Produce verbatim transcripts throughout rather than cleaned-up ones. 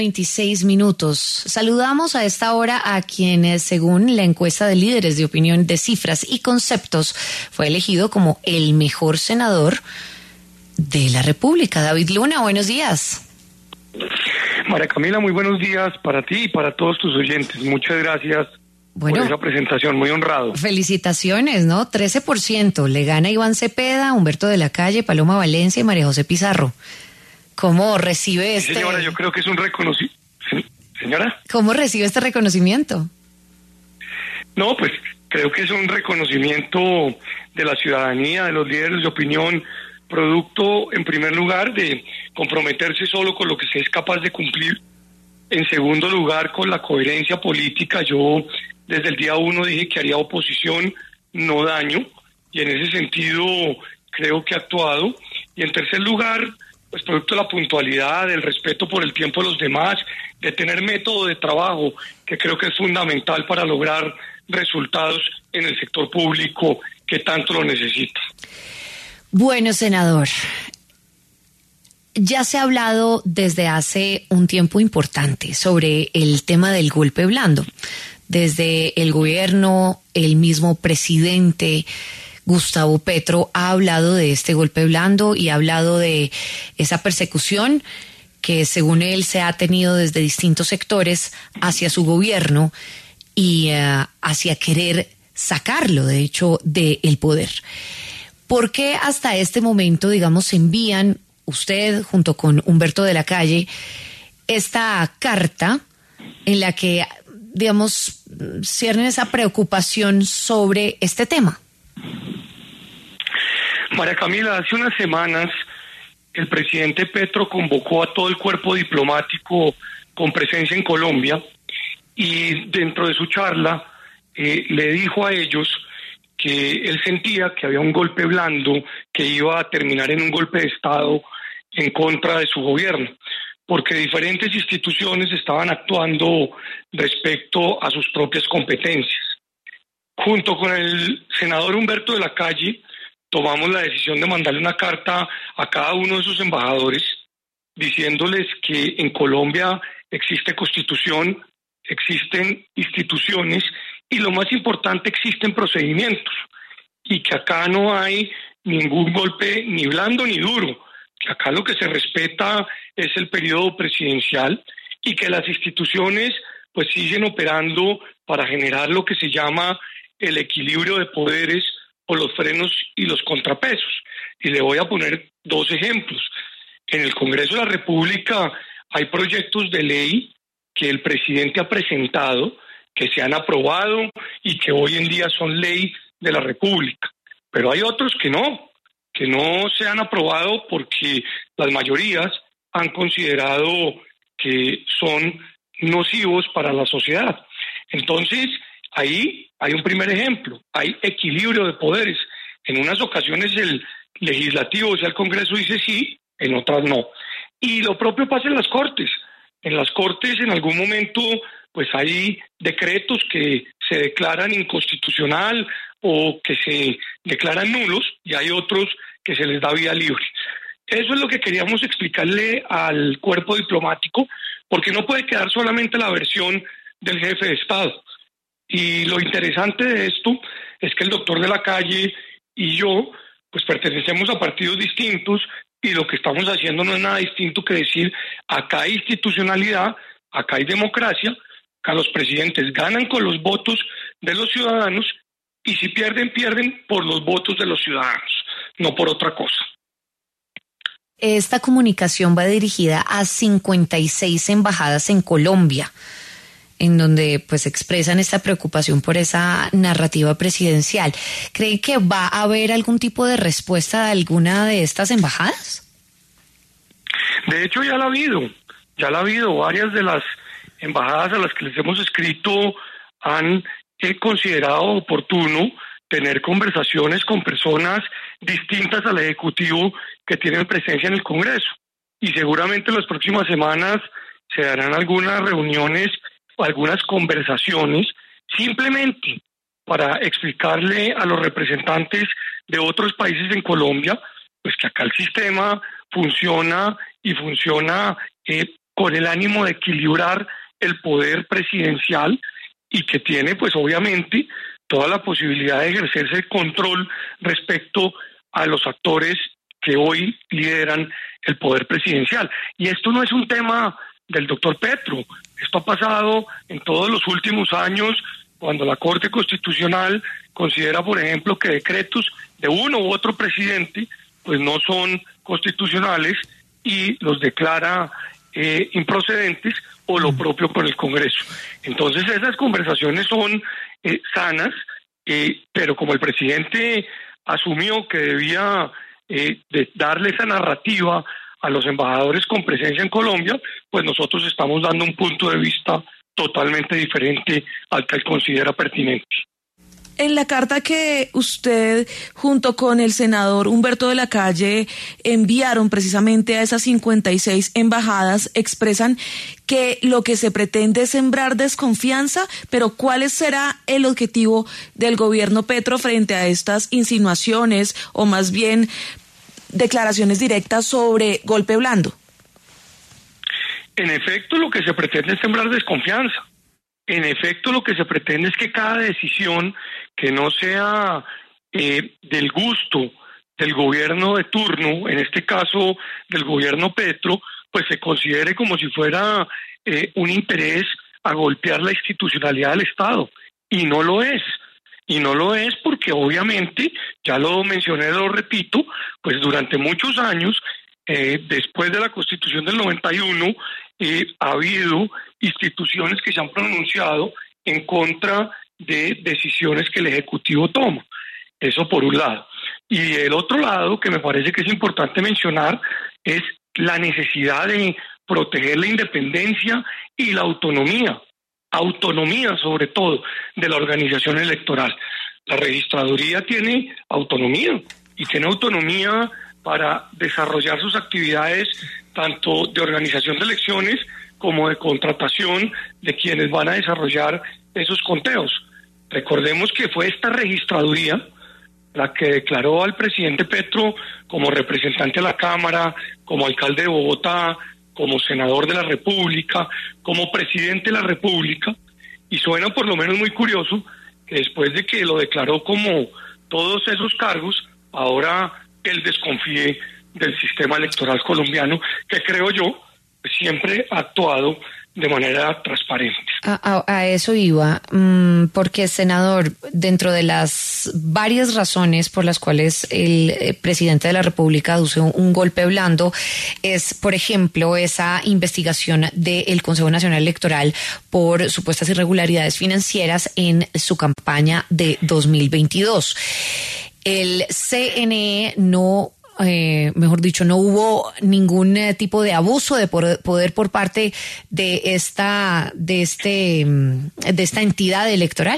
veintiséis minutos. Saludamos a esta hora a quien, según la encuesta de líderes de opinión de Cifras y Conceptos, fue elegido como el mejor senador de la República. David Luna, buenos días. María Camila, muy buenos días para ti y para todos tus oyentes. Muchas gracias bueno, por esa presentación, muy honrado. Felicitaciones, ¿no? trece por ciento. Le gana Iván Cepeda, Humberto de la Calle, Paloma Valencia y María José Pizarro. ¿Cómo recibe este...? Sí, señora, yo creo que es un reconocimiento. ¿Señora? ¿Cómo recibe este reconocimiento? No, pues creo que es un reconocimiento de la ciudadanía, de los líderes de opinión, producto, en primer lugar, de comprometerse solo con lo que se es capaz de cumplir. En segundo lugar, con la coherencia política. Yo desde el día uno dije que haría oposición, no daño, y en ese sentido creo que ha actuado. Y en tercer lugar, pues producto de la puntualidad, del respeto por el tiempo de los demás, de tener método de trabajo, que creo que es fundamental para lograr resultados en el sector público que tanto lo necesita. Bueno, senador, ya se ha hablado desde hace un tiempo importante sobre el tema del golpe blando. Desde el gobierno, el mismo presidente Gustavo Petro ha hablado de este golpe blando y ha hablado de esa persecución que, según él, se ha tenido desde distintos sectores hacia su gobierno y uh, hacia querer sacarlo, de hecho, del poder. ¿Por qué hasta este momento, digamos, envían usted junto con Humberto de la Calle esta carta en la que, digamos, ciernen esa preocupación sobre este tema? María Camila, hace unas semanas el presidente Petro convocó a todo el cuerpo diplomático con presencia en Colombia y dentro de su charla eh, le dijo a ellos que él sentía que había un golpe blando que iba a terminar en un golpe de Estado en contra de su gobierno, porque diferentes instituciones estaban actuando respecto a sus propias competencias. Junto con el senador Humberto de la Calle, tomamos la decisión de mandarle una carta a cada uno de sus embajadores diciéndoles que en Colombia existe constitución, existen instituciones y lo más importante, existen procedimientos y que acá no hay ningún golpe ni blando ni duro, que acá lo que se respeta es el periodo presidencial y que las instituciones pues siguen operando para generar lo que se llama el equilibrio de poderes o los frenos y los contrapesos. Y le voy a poner dos ejemplos. En el Congreso de la República hay proyectos de ley que el presidente ha presentado, que se han aprobado y que hoy en día son ley de la República. Pero hay otros que no, que no se han aprobado porque las mayorías han considerado que son nocivos para la sociedad. Entonces, ahí hay un primer ejemplo, hay equilibrio de poderes. En unas ocasiones el legislativo, o sea, el Congreso dice sí, en otras no. Y lo propio pasa en las Cortes. En las Cortes en algún momento pues hay decretos que se declaran inconstitucional o que se declaran nulos y hay otros que se les da vía libre. Eso es lo que queríamos explicarle al cuerpo diplomático, porque no puede quedar solamente la versión del jefe de Estado. Y lo interesante de esto es que el doctor de la Calle y yo pues pertenecemos a partidos distintos y lo que estamos haciendo no es nada distinto que decir acá hay institucionalidad, acá hay democracia, acá los presidentes ganan con los votos de los ciudadanos y si pierden, pierden por los votos de los ciudadanos, no por otra cosa. Esta comunicación va dirigida a cincuenta y seis embajadas en Colombia, en donde pues expresan esta preocupación por esa narrativa presidencial. ¿Cree que va a haber algún tipo de respuesta de alguna de estas embajadas? De hecho ya la ha habido, ya la ha habido. Varias de las embajadas a las que les hemos escrito han eh, considerado oportuno tener conversaciones con personas distintas al Ejecutivo que tienen presencia en el Congreso. Y seguramente en las próximas semanas se darán algunas reuniones algunas conversaciones simplemente para explicarle a los representantes de otros países en Colombia pues que acá el sistema funciona y funciona eh, con el ánimo de equilibrar el poder presidencial y que tiene pues obviamente toda la posibilidad de ejercerse el control respecto a los actores que hoy lideran el poder presidencial. Y esto no es un tema del doctor Petro, esto ha pasado en todos los últimos años cuando la Corte Constitucional considera, por ejemplo, que decretos de uno u otro presidente pues no son constitucionales y los declara eh, improcedentes, o lo propio con el Congreso. Entonces esas conversaciones son eh, sanas, eh, pero como el presidente asumió que debía eh, de darle esa narrativa a los embajadores con presencia en Colombia, pues nosotros estamos dando un punto de vista totalmente diferente al que él considera pertinente. En la carta que usted junto con el senador Humberto de la Calle enviaron precisamente a esas cincuenta y seis embajadas, expresan que lo que se pretende es sembrar desconfianza, pero ¿cuál será el objetivo del gobierno Petro frente a estas insinuaciones o más bien declaraciones directas sobre golpe blando? En efecto, lo que se pretende es sembrar desconfianza. En efecto, lo que se pretende es que cada decisión que no sea eh, del gusto del gobierno de turno, en este caso del gobierno Petro, pues se considere como si fuera eh, un interés a golpear la institucionalidad del Estado. Y no lo es. Y no lo es porque obviamente, ya lo mencioné, lo repito, pues durante muchos años, eh, después de la Constitución del noventa y uno, eh, ha habido instituciones que se han pronunciado en contra de decisiones que el Ejecutivo toma. Eso por un lado. Y el otro lado, que me parece que es importante mencionar, es la necesidad de proteger la independencia y la autonomía, autonomía sobre todo, de la organización electoral. La registraduría tiene autonomía, y tiene autonomía para desarrollar sus actividades tanto de organización de elecciones como de contratación de quienes van a desarrollar esos conteos. Recordemos que fue esta registraduría la que declaró al presidente Petro como representante de la Cámara, como alcalde de Bogotá, como senador de la República, como presidente de la República, y suena por lo menos muy curioso que después de que lo declaró como todos esos cargos, ahora él desconfíe del sistema electoral colombiano, que creo yo siempre ha actuado de manera transparente. A, a, a eso iba, mmm, porque, senador, dentro de las varias razones por las cuales el eh, presidente de la República aduce un, un golpe blando, es, por ejemplo, esa investigación del Consejo Nacional Electoral por supuestas irregularidades financieras en su campaña de dos mil veintidós. El C N E no... Eh, mejor dicho, no hubo ningún eh, tipo de abuso de poder por parte de esta de este de esta entidad electoral.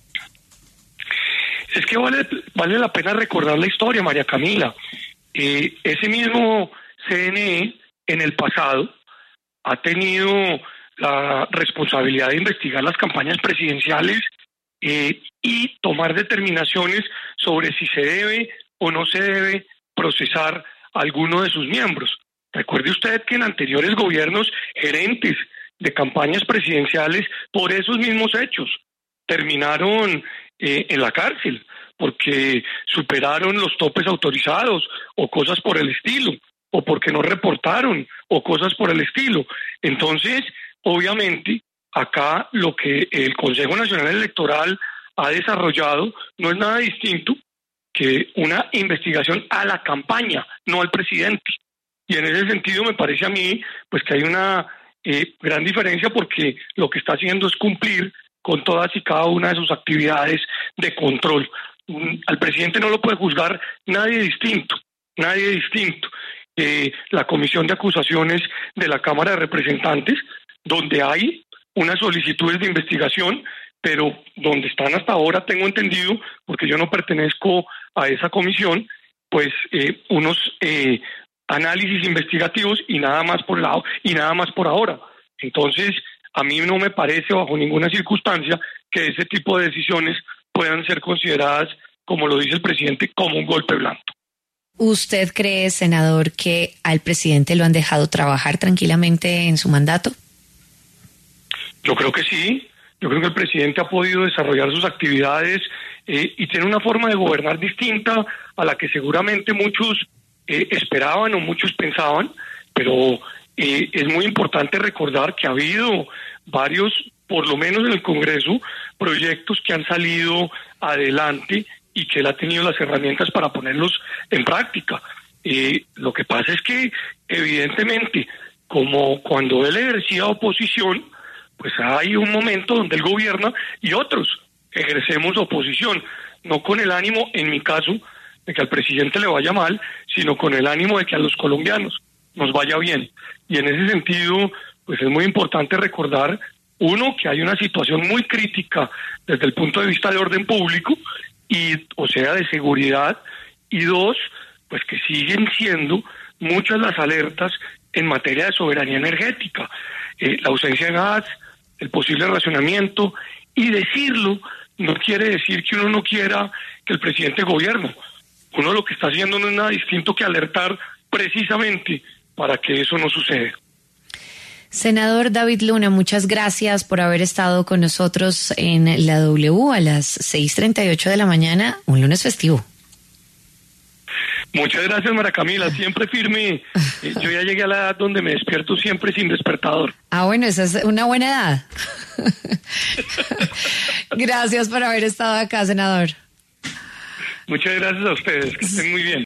Es que vale vale la pena recordar la historia, María Camila. Eh, ese mismo C N E en el pasado ha tenido la responsabilidad de investigar las campañas presidenciales eh, y tomar determinaciones sobre si se debe o no se debe procesar a alguno de sus miembros. Recuerde usted que en anteriores gobiernos, gerentes de campañas presidenciales por esos mismos hechos terminaron eh, en la cárcel porque superaron los topes autorizados o cosas por el estilo, o porque no reportaron o cosas por el estilo. Entonces, obviamente, acá lo que el Consejo Nacional Electoral ha desarrollado no es nada distinto que una investigación a la campaña, no al presidente. Y en ese sentido me parece a mí pues que hay una eh, gran diferencia, porque lo que está haciendo es cumplir con todas y cada una de sus actividades de control. Mm, al presidente no lo puede juzgar nadie distinto, nadie distinto. Eh, la Comisión de Acusaciones de la Cámara de Representantes, donde hay unas solicitudes de investigación, pero donde están hasta ahora, tengo entendido, porque yo no pertenezco a esa comisión, pues eh, unos eh, análisis investigativos y nada más por lado y nada más por ahora. Entonces, a mí no me parece bajo ninguna circunstancia que ese tipo de decisiones puedan ser consideradas, como lo dice el presidente, como un golpe blando. ¿Usted cree, senador, que al presidente lo han dejado trabajar tranquilamente en su mandato? Yo creo que sí. Yo creo que el presidente ha podido desarrollar sus actividades eh, y tiene una forma de gobernar distinta a la que seguramente muchos eh, esperaban o muchos pensaban, pero eh, es muy importante recordar que ha habido varios, por lo menos en el Congreso, proyectos que han salido adelante y que él ha tenido las herramientas para ponerlos en práctica. Eh, lo que pasa es que, evidentemente, como cuando él ejercía oposición, pues hay un momento donde él gobierna y otros ejercemos oposición, no con el ánimo, en mi caso, de que al presidente le vaya mal, sino con el ánimo de que a los colombianos nos vaya bien. Y en ese sentido, pues es muy importante recordar, uno, que hay una situación muy crítica desde el punto de vista de orden público, y o sea, de seguridad, y dos, pues que siguen siendo muchas las alertas en materia de soberanía energética, eh, la ausencia de gas, el posible racionamiento, y decirlo no quiere decir que uno no quiera que el presidente gobierne. Uno lo que está haciendo no es nada distinto que alertar precisamente para que eso no suceda. Senador David Luna, muchas gracias por haber estado con nosotros en la W a las seis treinta y ocho de la mañana, un lunes festivo. Muchas gracias, Mara Camila, siempre firme. Eh, yo ya llegué a la edad donde me despierto siempre sin despertador. Ah, bueno, esa es una buena edad. Gracias por haber estado acá, senador. Muchas gracias a ustedes, que estén muy bien.